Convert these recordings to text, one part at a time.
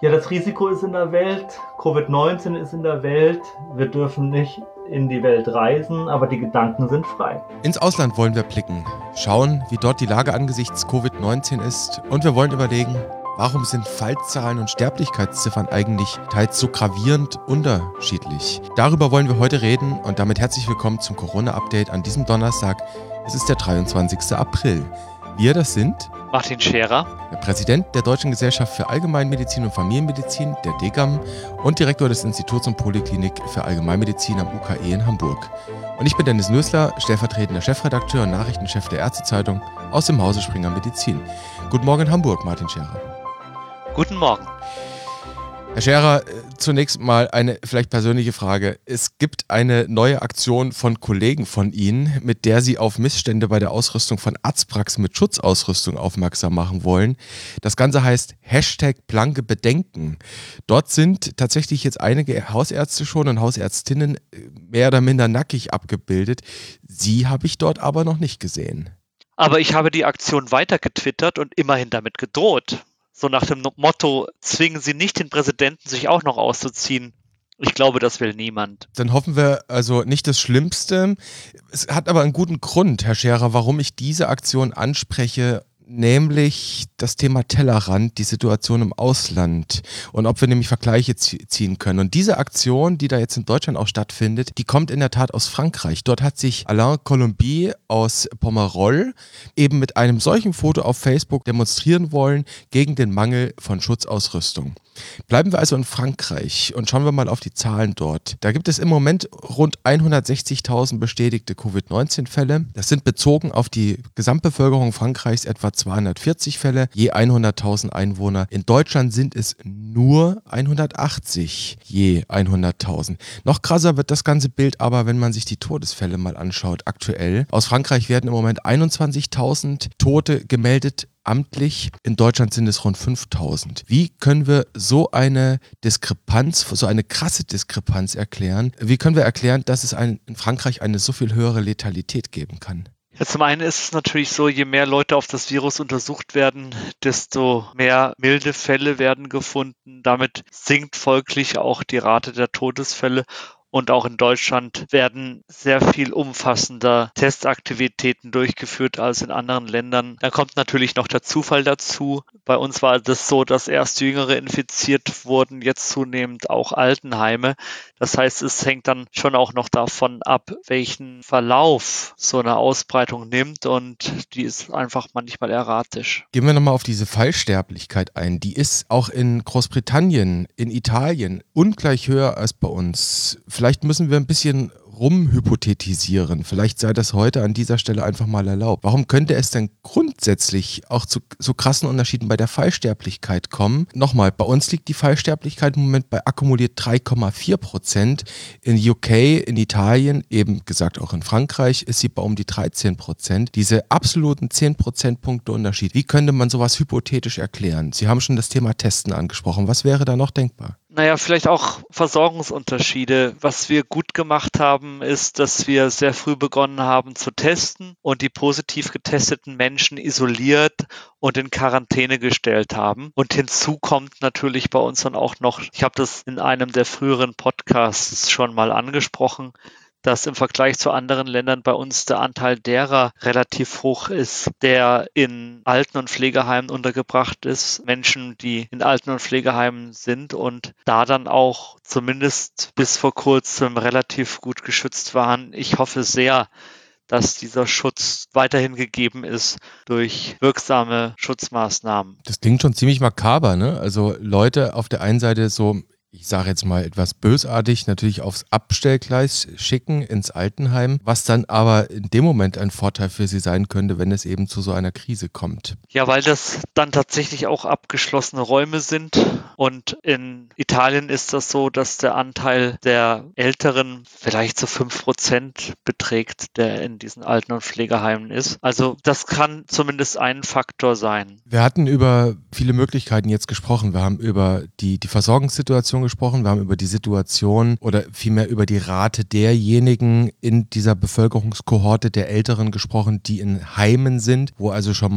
Ja, das Risiko ist in der Welt, Covid-19 ist in der Welt, wir dürfen nicht in die Welt reisen, aber die Gedanken sind frei. Ins Ausland wollen wir blicken, schauen, wie dort die Lage angesichts Covid-19 ist und wir wollen überlegen, warum sind Fallzahlen und Sterblichkeitsziffern eigentlich teils so gravierend unterschiedlich? Darüber wollen wir heute reden und damit herzlich willkommen zum Corona-Update an diesem Donnerstag. Es ist der 23. April. Wir, das sind Martin Scherer, der Präsident der Deutschen Gesellschaft für Allgemeinmedizin und Familienmedizin, der DGAM, und Direktor des Instituts und Poliklinik für Allgemeinmedizin am UKE in Hamburg. Und ich bin Dennis Nösler, stellvertretender Chefredakteur und Nachrichtenchef der Ärztezeitung aus dem Hause Springer Medizin. Guten Morgen in Hamburg, Martin Scherer. Guten Morgen. Herr Scherer, zunächst mal eine vielleicht persönliche Frage. Es gibt eine neue Aktion von Kollegen von Ihnen, mit der Sie auf Missstände bei der Ausrüstung von Arztpraxen mit Schutzausrüstung aufmerksam machen wollen. Das Ganze heißt #blanke Bedenken. Dort sind tatsächlich jetzt einige Hausärzte schon und Hausärztinnen mehr oder minder nackig abgebildet. Sie habe ich dort aber noch nicht gesehen. Aber ich habe die Aktion weiter getwittert und immerhin damit gedroht. So nach dem Motto, zwingen Sie nicht den Präsidenten, sich auch noch auszuziehen. Ich glaube, das will niemand. Dann hoffen wir also nicht das Schlimmste. Es hat aber einen guten Grund, Herr Scherer, warum ich diese Aktion anspreche, nämlich das Thema Tellerrand, die Situation im Ausland und ob wir nämlich Vergleiche ziehen können. Und diese Aktion, die da jetzt in Deutschland auch stattfindet, die kommt in der Tat aus Frankreich. Dort hat sich Alain Colombier aus Pomerol eben mit einem solchen Foto auf Facebook demonstrieren wollen gegen den Mangel von Schutzausrüstung. Bleiben wir also in Frankreich und schauen wir mal auf die Zahlen dort. Da gibt es im Moment rund 160.000 bestätigte Covid-19-Fälle. Das sind bezogen auf die Gesamtbevölkerung Frankreichs etwa 240 Fälle, je 100.000 Einwohner. In Deutschland sind es nur 180 je 100.000. Noch krasser wird das ganze Bild aber, wenn man sich die Todesfälle mal anschaut. Aktuell aus Frankreich werden im Moment 21.000 Tote gemeldet. Amtlich. In Deutschland sind es rund 5.000. Wie können wir so eine Diskrepanz, so eine krasse Diskrepanz erklären? Wie können wir erklären, dass es in Frankreich eine so viel höhere Letalität geben kann? Ja, zum einen ist es natürlich so, je mehr Leute auf das Virus untersucht werden, desto mehr milde Fälle werden gefunden. Damit sinkt folglich auch die Rate der Todesfälle. Und auch in Deutschland werden sehr viel umfassender Testaktivitäten durchgeführt als in anderen Ländern. Da kommt natürlich noch der Zufall dazu. Bei uns war das so, dass erst Jüngere infiziert wurden, jetzt zunehmend auch Altenheime. Das heißt, es hängt dann schon auch noch davon ab, welchen Verlauf so eine Ausbreitung nimmt. Und die ist einfach manchmal erratisch. Gehen wir nochmal auf diese Fallsterblichkeit ein. Die ist auch in Großbritannien, in Italien ungleich höher als bei uns. Vielleicht müssen wir ein bisschen rumhypothetisieren. Vielleicht sei das heute an dieser Stelle einfach mal erlaubt. Warum könnte es denn grundsätzlich auch zu so krassen Unterschieden bei der Fallsterblichkeit kommen? Nochmal, bei uns liegt die Fallsterblichkeit im Moment bei akkumuliert 3,4%. In UK, in Italien, eben gesagt auch in Frankreich, ist sie bei um die 13%. Diese absoluten 10 Prozentpunkte Unterschied. Wie könnte man sowas hypothetisch erklären? Sie haben schon das Thema Testen angesprochen. Was wäre da noch denkbar? Naja, vielleicht auch Versorgungsunterschiede. Was wir gut gemacht haben, ist, dass wir sehr früh begonnen haben zu testen und die positiv getesteten Menschen isoliert und in Quarantäne gestellt haben. Und hinzu kommt natürlich bei uns dann auch noch, ich habe das in einem der früheren Podcasts schon mal angesprochen, dass im Vergleich zu anderen Ländern bei uns der Anteil derer relativ hoch ist, der in Alten- und Pflegeheimen untergebracht ist. Menschen, die in Alten- und Pflegeheimen sind und da dann auch zumindest bis vor kurzem relativ gut geschützt waren. Ich hoffe sehr, dass dieser Schutz weiterhin gegeben ist durch wirksame Schutzmaßnahmen. Das klingt schon ziemlich makaber, ne? Also Leute auf der einen Seite so, ich sage jetzt mal etwas bösartig, natürlich aufs Abstellgleis schicken ins Altenheim, was dann aber in dem Moment ein Vorteil für sie sein könnte, wenn es eben zu so einer Krise kommt. Ja, weil das dann tatsächlich auch abgeschlossene Räume sind und in Italien ist das so, dass der Anteil der Älteren vielleicht so 5% beträgt, der in diesen Alten- und Pflegeheimen ist. Also das kann zumindest ein Faktor sein. Wir hatten über viele Möglichkeiten jetzt gesprochen. Wir haben über die Versorgungssituation gesprochen, wir haben über die Situation oder vielmehr über die Rate derjenigen in dieser Bevölkerungskohorte der Älteren gesprochen, die in Heimen sind, wo also schon mal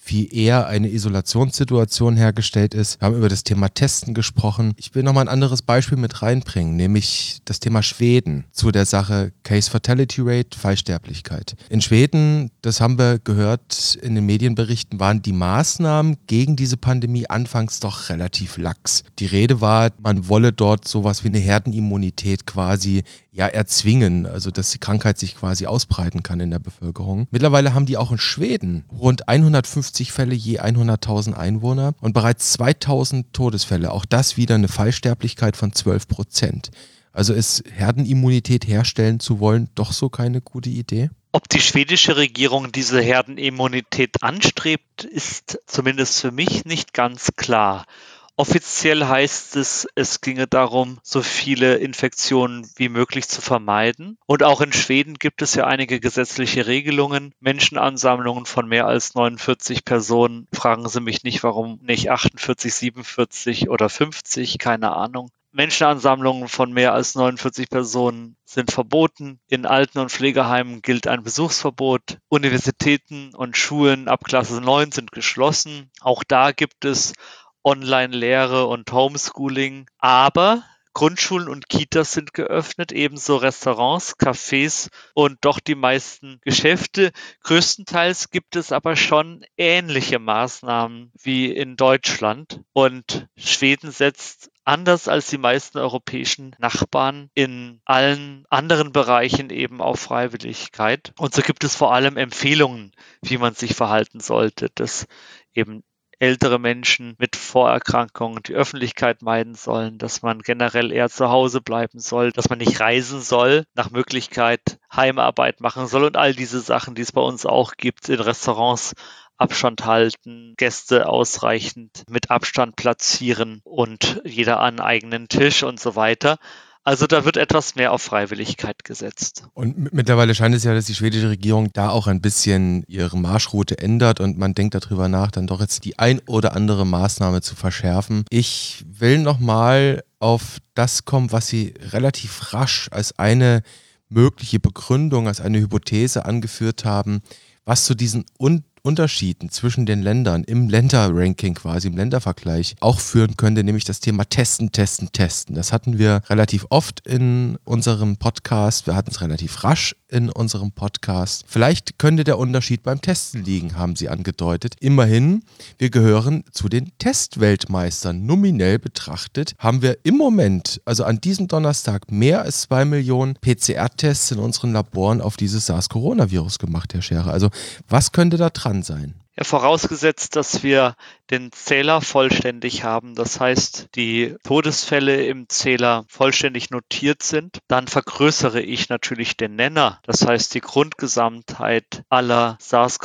viel eher eine Isolationssituation hergestellt ist. Wir haben über das Thema Testen gesprochen. Ich will nochmal ein anderes Beispiel mit reinbringen, nämlich das Thema Schweden zu der Sache Case Fatality Rate, Fallsterblichkeit. In Schweden, das haben wir gehört in den Medienberichten, waren die Maßnahmen gegen diese Pandemie anfangs doch relativ lax. Die Rede war, man wolle dort sowas wie eine Herdenimmunität quasi erzwingen, also dass die Krankheit sich quasi ausbreiten kann in der Bevölkerung. Mittlerweile haben die auch in Schweden rund 150 Fälle je 100.000 Einwohner und bereits 2000 Todesfälle. Auch das wieder eine Fallsterblichkeit von 12%. Also ist Herdenimmunität herstellen zu wollen doch so keine gute Idee? Ob die schwedische Regierung diese Herdenimmunität anstrebt, ist zumindest für mich nicht ganz klar. Offiziell heißt es, es ginge darum, so viele Infektionen wie möglich zu vermeiden. Und auch in Schweden gibt es ja einige gesetzliche Regelungen. Menschenansammlungen von mehr als 49 Personen. Fragen Sie mich nicht, warum nicht 48, 47 oder 50, keine Ahnung. Menschenansammlungen von mehr als 49 Personen sind verboten. In Alten- und Pflegeheimen gilt ein Besuchsverbot. Universitäten und Schulen ab Klasse 9 sind geschlossen. Auch da gibt es Online-Lehre und Homeschooling, aber Grundschulen und Kitas sind geöffnet, ebenso Restaurants, Cafés und doch die meisten Geschäfte. Größtenteils gibt es aber schon ähnliche Maßnahmen wie in Deutschland und Schweden setzt anders als die meisten europäischen Nachbarn in allen anderen Bereichen eben auf Freiwilligkeit. Und so gibt es vor allem Empfehlungen, wie man sich verhalten sollte, dass eben ältere Menschen mit Vorerkrankungen die Öffentlichkeit meiden sollen, dass man generell eher zu Hause bleiben soll, dass man nicht reisen soll, nach Möglichkeit Heimarbeit machen soll und all diese Sachen, die es bei uns auch gibt, in Restaurants Abstand halten, Gäste ausreichend mit Abstand platzieren und jeder an einen eigenen Tisch und so weiter. Also da wird etwas mehr auf Freiwilligkeit gesetzt. Und mittlerweile scheint es ja, dass die schwedische Regierung da auch ein bisschen ihre Marschroute ändert und man denkt darüber nach, dann doch jetzt die ein oder andere Maßnahme zu verschärfen. Ich will nochmal auf das kommen, was Sie relativ rasch als eine mögliche Begründung, als eine Hypothese angeführt haben, was zu diesen Unterschieden zwischen den Ländern im Länderranking quasi, im Ländervergleich auch führen könnte, nämlich das Thema Testen. Das hatten wir relativ oft in unserem Podcast, wir hatten es relativ rasch in unserem Podcast. Vielleicht könnte der Unterschied beim Testen liegen, haben Sie angedeutet. Immerhin, wir gehören zu den Testweltmeistern. Nominell betrachtet haben wir im Moment, also an diesem Donnerstag, mehr als 2 Millionen PCR-Tests in unseren Laboren auf dieses SARS-Coronavirus gemacht, Herr Scherer. Also was könnte da dran sein? Ja, vorausgesetzt, dass wir den Zähler vollständig haben, das heißt, die Todesfälle im Zähler vollständig notiert sind, dann vergrößere ich natürlich den Nenner, das heißt die Grundgesamtheit aller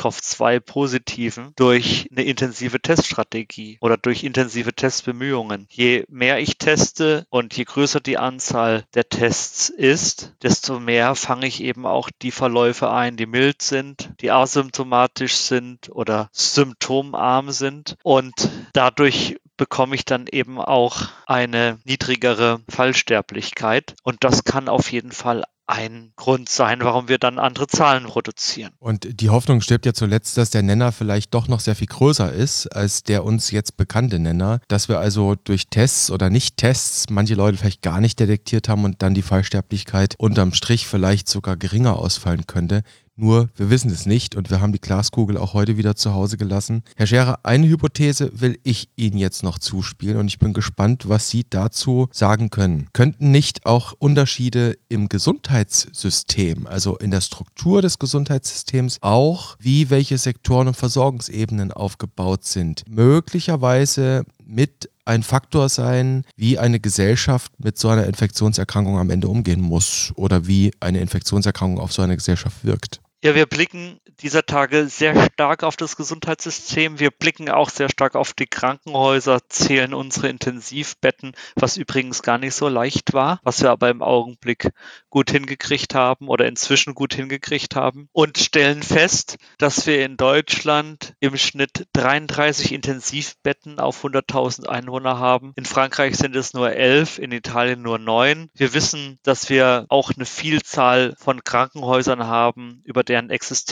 SARS-CoV-2-Positiven durch eine intensive Teststrategie oder durch intensive Testbemühungen. Je mehr ich teste und je größer die Anzahl der Tests ist, desto mehr fange ich eben auch die Verläufe ein, die mild sind, die asymptomatisch sind oder symptomarm sind und dadurch bekomme ich dann eben auch eine niedrigere Fallsterblichkeit und das kann auf jeden Fall ein Grund sein, warum wir dann andere Zahlen produzieren. Und die Hoffnung stirbt ja zuletzt, dass der Nenner vielleicht doch noch sehr viel größer ist als der uns jetzt bekannte Nenner, dass wir also durch Tests oder Nicht-Tests manche Leute vielleicht gar nicht detektiert haben und dann die Fallsterblichkeit unterm Strich vielleicht sogar geringer ausfallen könnte. Nur, wir wissen es nicht und wir haben die Glaskugel auch heute wieder zu Hause gelassen. Herr Scherer, eine Hypothese will ich Ihnen jetzt noch zuspielen und ich bin gespannt, was Sie dazu sagen können. Könnten nicht auch Unterschiede im Gesundheitssystem, also in der Struktur des Gesundheitssystems, auch wie welche Sektoren und Versorgungsebenen aufgebaut sind, möglicherweise mit ein Faktor sein, wie eine Gesellschaft mit so einer Infektionserkrankung am Ende umgehen muss oder wie eine Infektionserkrankung auf so eine Gesellschaft wirkt? Ja, wir blicken dieser Tage sehr stark auf das Gesundheitssystem. Wir blicken auch sehr stark auf die Krankenhäuser, zählen unsere Intensivbetten, was übrigens gar nicht so leicht war, was wir aber im Augenblick gut hingekriegt haben oder inzwischen gut hingekriegt haben und stellen fest, dass wir in Deutschland im Schnitt 33 Intensivbetten auf 100.000 Einwohner haben. In Frankreich sind es nur 11, in Italien nur 9. Wir wissen, dass wir auch eine Vielzahl von Krankenhäusern haben, über deren Existenz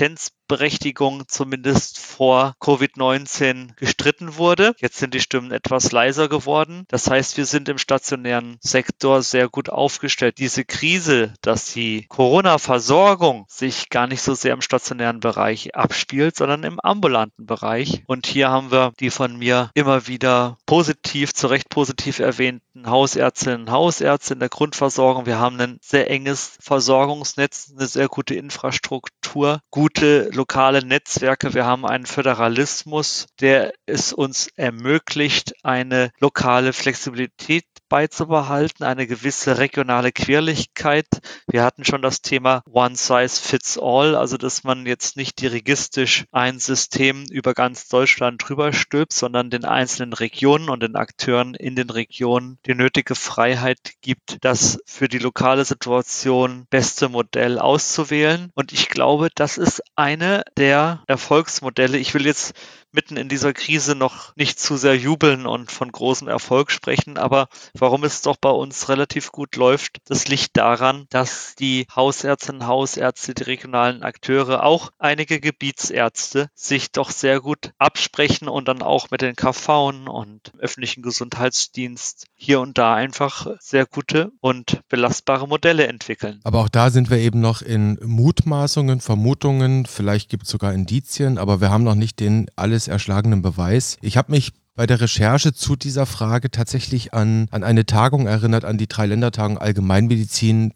Daseinsberechtigung zumindest vor Covid-19 gestritten wurde. Jetzt sind die Stimmen etwas leiser geworden. Das heißt, wir sind im stationären Sektor sehr gut aufgestellt. Diese Krise, dass die Corona-Versorgung sich gar nicht so sehr im stationären Bereich abspielt, sondern im ambulanten Bereich. Und hier haben wir die von mir immer wieder zu Recht positiv erwähnten Hausärztinnen und Hausärzte in der Grundversorgung. Wir haben ein sehr enges Versorgungsnetz, eine sehr gute Infrastruktur, gute lokale Netzwerke. Wir haben einen Föderalismus, der es uns ermöglicht, eine lokale Flexibilität beizubehalten, eine gewisse regionale Quirligkeit. Wir hatten schon das Thema One Size Fits All, also dass man jetzt nicht dirigistisch ein System über ganz Deutschland drüber stülpt, sondern den einzelnen Regionen und den Akteuren in den Regionen die nötige Freiheit gibt, das für die lokale Situation beste Modell auszuwählen. Und ich glaube, das ist eine der Erfolgsmodelle. Ich will jetzt mitten in dieser Krise noch nicht zu sehr jubeln und von großem Erfolg sprechen, aber warum es doch bei uns relativ gut läuft, das liegt daran, dass die Hausärztinnen und Hausärzte, die regionalen Akteure, auch einige Gebietsärzte sich doch sehr gut absprechen und dann auch mit den KVen und öffentlichen Gesundheitsdienst hier und da einfach sehr gute und belastbare Modelle entwickeln. Aber auch da sind wir eben noch in Mutmaßungen, Vermutungen, vielleicht gibt es sogar Indizien, aber wir haben noch nicht den alles erschlagenen Beweis. Ich habe mich bei der Recherche zu dieser Frage tatsächlich an eine Tagung erinnert, an die Dreiländertagung Allgemeinmedizin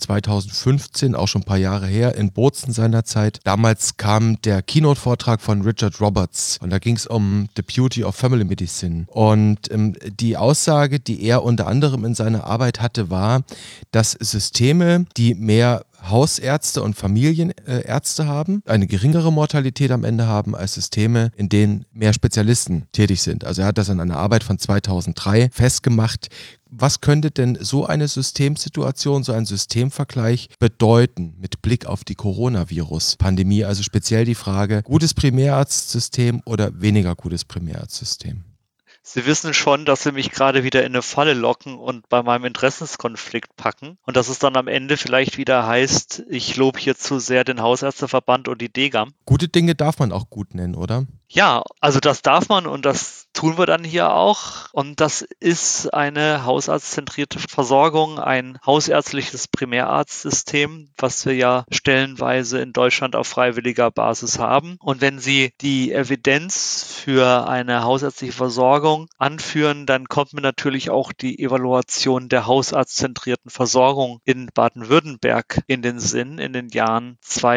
2015, auch schon ein paar Jahre her, in Bozen seinerzeit. Damals kam der Keynote-Vortrag von Richard Roberts und da ging es um The Beauty of Family Medicine. Und die Aussage, die er unter anderem in seiner Arbeit hatte, war, dass Systeme, die mehr Hausärzte und Familienärzte haben, eine geringere Mortalität am Ende haben als Systeme, in denen mehr Spezialisten tätig sind. Also er hat das in einer Arbeit von 2003 festgemacht. Was könnte denn so eine Systemsituation, so ein Systemvergleich bedeuten mit Blick auf die Coronavirus-Pandemie? Also speziell die Frage, gutes Primärarztsystem oder weniger gutes Primärarztsystem? Sie wissen schon, dass Sie mich gerade wieder in eine Falle locken und bei meinem Interessenskonflikt packen und dass es dann am Ende vielleicht wieder heißt, ich lobe hier zu sehr den Hausärzteverband und die DGAM. Gute Dinge darf man auch gut nennen, oder? Ja, also das darf man und das tun wir dann hier auch. Und das ist eine hausarztzentrierte Versorgung, ein hausärztliches Primärarztsystem, was wir ja stellenweise in Deutschland auf freiwilliger Basis haben. Und wenn Sie die Evidenz für eine hausärztliche Versorgung anführen, dann kommt mir natürlich auch die Evaluation der hausarztzentrierten Versorgung in Baden-Württemberg in den Sinn in den Jahren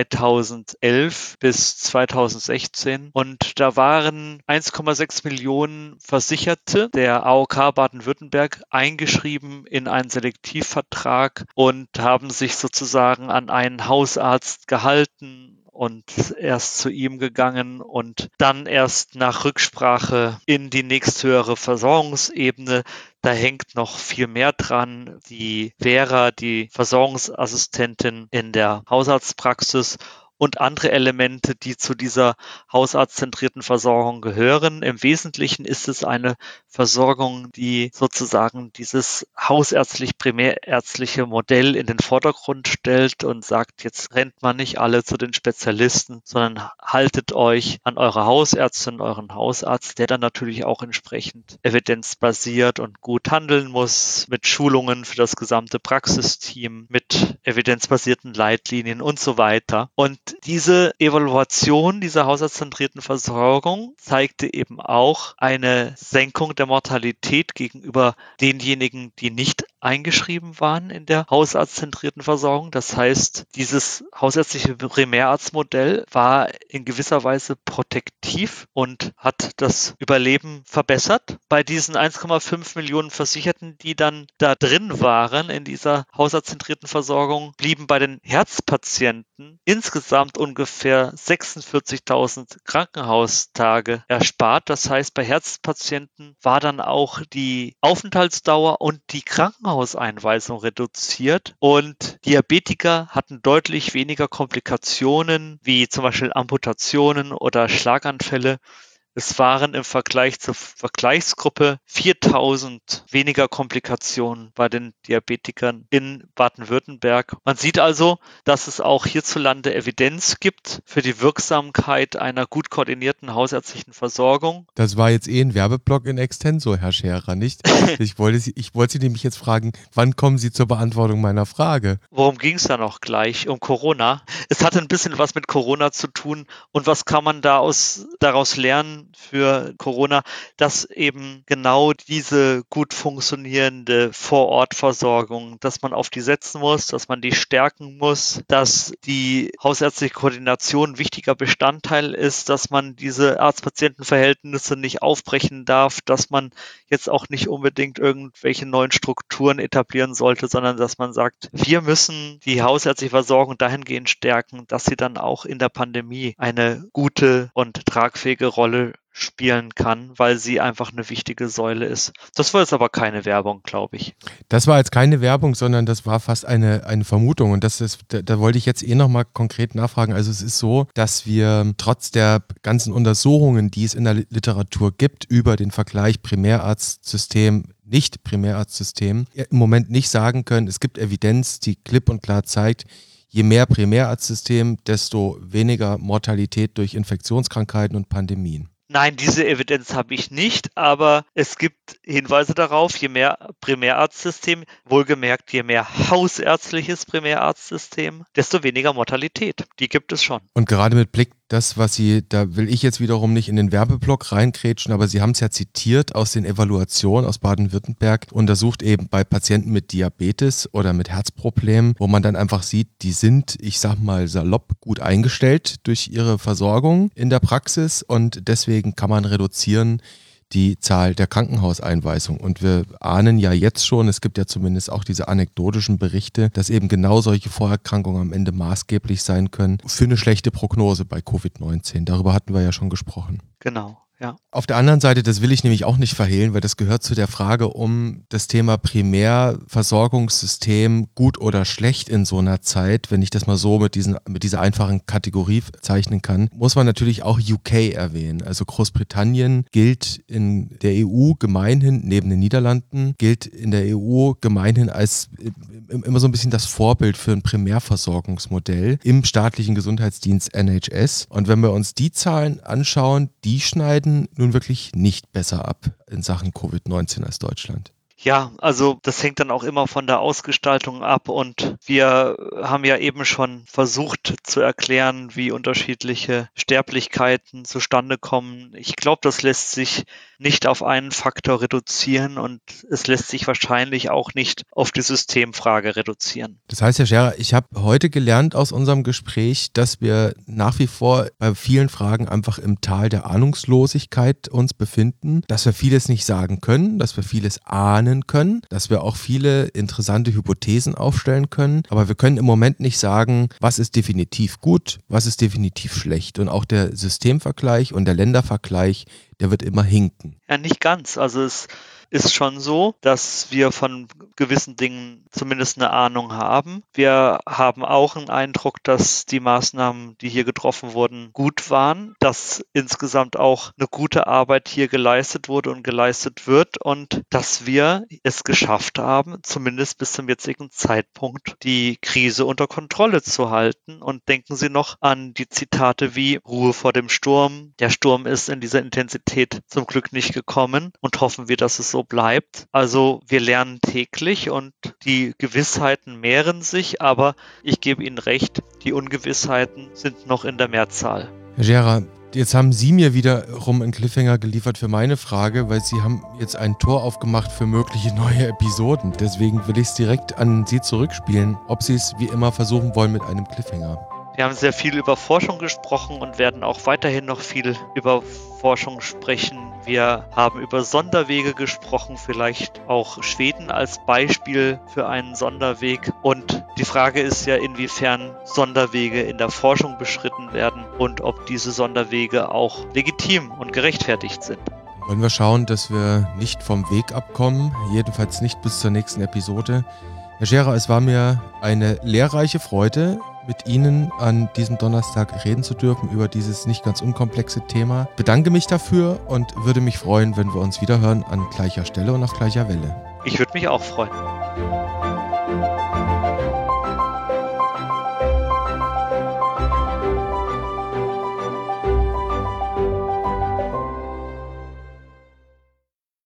2011 bis 2016. Und da waren 1,6 Millionen Versicherte der AOK Baden-Württemberg eingeschrieben in einen Selektivvertrag und haben sich sozusagen an einen Hausarzt gehalten und erst zu ihm gegangen und dann erst nach Rücksprache in die nächsthöhere Versorgungsebene. Da hängt noch viel mehr dran. Die Vera, die Versorgungsassistentin in der Hausarztpraxis und andere Elemente, die zu dieser hausarztzentrierten Versorgung gehören. Im Wesentlichen ist es eine Versorgung, die sozusagen dieses hausärztlich-primärärztliche Modell in den Vordergrund stellt und sagt, jetzt rennt man nicht alle zu den Spezialisten, sondern haltet euch an eure Hausärztin, euren Hausarzt, der dann natürlich auch entsprechend evidenzbasiert und gut handeln muss, mit Schulungen für das gesamte Praxisteam, mit evidenzbasierten Leitlinien und so weiter. Und diese Evaluation dieser hausarztzentrierten Versorgung zeigte eben auch eine Senkung der Mortalität gegenüber denjenigen, die nicht eingeschrieben waren in der hausarztzentrierten Versorgung. Das heißt, dieses hausärztliche Primärarztmodell war in gewisser Weise protektiv und hat das Überleben verbessert. Bei diesen 1,5 Millionen Versicherten, die dann da drin waren in dieser hausarztzentrierten Versorgung, blieben bei den Herzpatienten insgesamt ungefähr 46.000 Krankenhaustage erspart. Das heißt, bei Herzpatienten war dann auch die Aufenthaltsdauer und die Krankenhauseinweisung reduziert und Diabetiker hatten deutlich weniger Komplikationen wie zum Beispiel Amputationen oder Schlaganfälle, Es waren im Vergleich zur Vergleichsgruppe 4000 weniger Komplikationen bei den Diabetikern in Baden-Württemberg. Man sieht also, dass es auch hierzulande Evidenz gibt für die Wirksamkeit einer gut koordinierten hausärztlichen Versorgung. Das war jetzt ein Werbeblock in extenso, Herr Scherer, nicht? Ich wollte Sie nämlich jetzt fragen, wann kommen Sie zur Beantwortung meiner Frage? Worum ging es da noch gleich? Um Corona. Es hatte ein bisschen was mit Corona zu tun. Und was kann man daraus lernen für Corona? Dass eben genau diese gut funktionierende Vorortversorgung, dass man auf die setzen muss, dass man die stärken muss, dass die hausärztliche Koordination ein wichtiger Bestandteil ist, dass man diese Arzt-Patienten-Verhältnisse nicht aufbrechen darf, dass man jetzt auch nicht unbedingt irgendwelche neuen Strukturen etablieren sollte, sondern dass man sagt, wir müssen die hausärztliche Versorgung dahingehend stärken, dass sie dann auch in der Pandemie eine gute und tragfähige Rolle spielen kann, weil sie einfach eine wichtige Säule ist. Das war jetzt aber keine Werbung, glaube ich. Das war jetzt keine Werbung, sondern das war fast eine Vermutung und da wollte ich jetzt nochmal konkret nachfragen. Also es ist so, dass wir trotz der ganzen Untersuchungen, die es in der Literatur gibt, über den Vergleich Primärarztsystem, nicht Primärarztsystem, im Moment nicht sagen können, es gibt Evidenz, die klipp und klar zeigt, je mehr Primärarztsystem, desto weniger Mortalität durch Infektionskrankheiten und Pandemien. Nein, diese Evidenz habe ich nicht, aber es gibt Hinweise darauf, je mehr Primärarztsystem, wohlgemerkt, je mehr hausärztliches Primärarztsystem, desto weniger Mortalität. Die gibt es schon. Und gerade mit Blick das, was Sie, da will ich jetzt wiederum nicht in den Werbeblock reinkrätschen, aber Sie haben es ja zitiert aus den Evaluationen aus Baden-Württemberg, untersucht eben bei Patienten mit Diabetes oder mit Herzproblemen, wo man dann einfach sieht, die sind, ich sag mal salopp, gut eingestellt durch ihre Versorgung in der Praxis und deswegen kann man reduzieren die Zahl der Krankenhauseinweisungen. Und wir ahnen ja jetzt schon, es gibt ja zumindest auch diese anekdotischen Berichte, dass eben genau solche Vorerkrankungen am Ende maßgeblich sein können für eine schlechte Prognose bei Covid-19. Darüber hatten wir ja schon gesprochen. Genau. Ja. Auf der anderen Seite, das will ich nämlich auch nicht verhehlen, weil das gehört zu der Frage um das Thema Primärversorgungssystem gut oder schlecht in so einer Zeit, wenn ich das mal so mit dieser einfachen Kategorie zeichnen kann, muss man natürlich auch UK erwähnen. Also Großbritannien gilt in der EU gemeinhin, neben den Niederlanden, gilt in der EU gemeinhin als immer so ein bisschen das Vorbild für ein Primärversorgungsmodell im staatlichen Gesundheitsdienst NHS. Und wenn wir uns die Zahlen anschauen, die schneiden nun wirklich nicht besser ab in Sachen Covid-19 als Deutschland. Ja, also das hängt dann auch immer von der Ausgestaltung ab und wir haben ja eben schon versucht zu erklären, wie unterschiedliche Sterblichkeiten zustande kommen. Ich glaube, das lässt sich nicht auf einen Faktor reduzieren und es lässt sich wahrscheinlich auch nicht auf die Systemfrage reduzieren. Das heißt, Herr Scherer, ich habe heute gelernt aus unserem Gespräch, dass wir nach wie vor bei vielen Fragen einfach im Tal der Ahnungslosigkeit uns befinden, dass wir vieles nicht sagen können, dass wir vieles ahnen können, dass wir auch viele interessante Hypothesen aufstellen können, aber wir können im Moment nicht sagen, was ist definitiv gut, was ist definitiv schlecht. Und auch der Systemvergleich und der Ländervergleich, der wird immer hinken. Ja, nicht ganz. Also es ist schon so, dass wir von gewissen Dingen zumindest eine Ahnung haben. Wir haben auch einen Eindruck, dass die Maßnahmen, die hier getroffen wurden, gut waren, dass insgesamt auch eine gute Arbeit hier geleistet wurde und geleistet wird und dass wir es geschafft haben, zumindest bis zum jetzigen Zeitpunkt die Krise unter Kontrolle zu halten. Und denken Sie noch an die Zitate wie Ruhe vor dem Sturm. Der Sturm ist in dieser Intensität zum Glück nicht gekommen und hoffen wir, dass es so bleibt. Also wir lernen täglich und die Gewissheiten mehren sich, aber ich gebe Ihnen recht, die Ungewissheiten sind noch in der Mehrzahl. Herr Scherer, jetzt haben Sie mir wiederum einen Cliffhanger geliefert für meine Frage, weil Sie haben jetzt ein Tor aufgemacht für mögliche neue Episoden. Deswegen will ich es direkt an Sie zurückspielen, ob Sie es wie immer versuchen wollen mit einem Cliffhanger. Wir haben sehr viel über Forschung gesprochen und werden auch weiterhin noch viel über Forschung sprechen. Wir haben über Sonderwege gesprochen, vielleicht auch Schweden als Beispiel für einen Sonderweg. Und die Frage ist ja, inwiefern Sonderwege in der Forschung beschritten werden und ob diese Sonderwege auch legitim und gerechtfertigt sind. Wollen wir schauen, dass wir nicht vom Weg abkommen, jedenfalls nicht bis zur nächsten Episode. Herr Scherer, es war mir eine lehrreiche Freude. mit Ihnen an diesem Donnerstag reden zu dürfen über dieses nicht ganz unkomplexe Thema. Bedanke mich dafür und würde mich freuen, wenn wir uns wiederhören an gleicher Stelle und auf gleicher Welle. Ich würde mich auch freuen.